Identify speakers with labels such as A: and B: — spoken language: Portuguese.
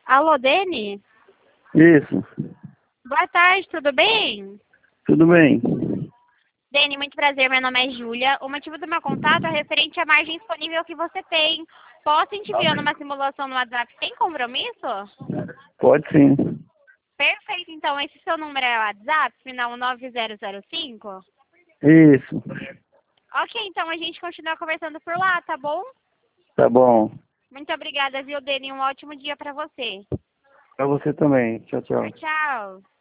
A: Alô, Deni?
B: Isso,
A: Boa tarde, tudo bem?
B: tudo bem.
A: Deni, muito prazer, meu nome é Júlia. O motivo do meu contato é referente à margem disponível que você tem. Posso te enviando uma simulação no WhatsApp sem compromisso?
B: Pode sim.
A: Perfeito, então esse seu número é o WhatsApp, final 9005?
B: Isso,
A: Ok, então a gente continua conversando por lá, tá bom?
B: tá bom.
A: Muito obrigada, viu, Deni? Um ótimo dia pra você.
B: Pra você também. Tchau,
A: Tchau,
B: tchau.
A: tchau.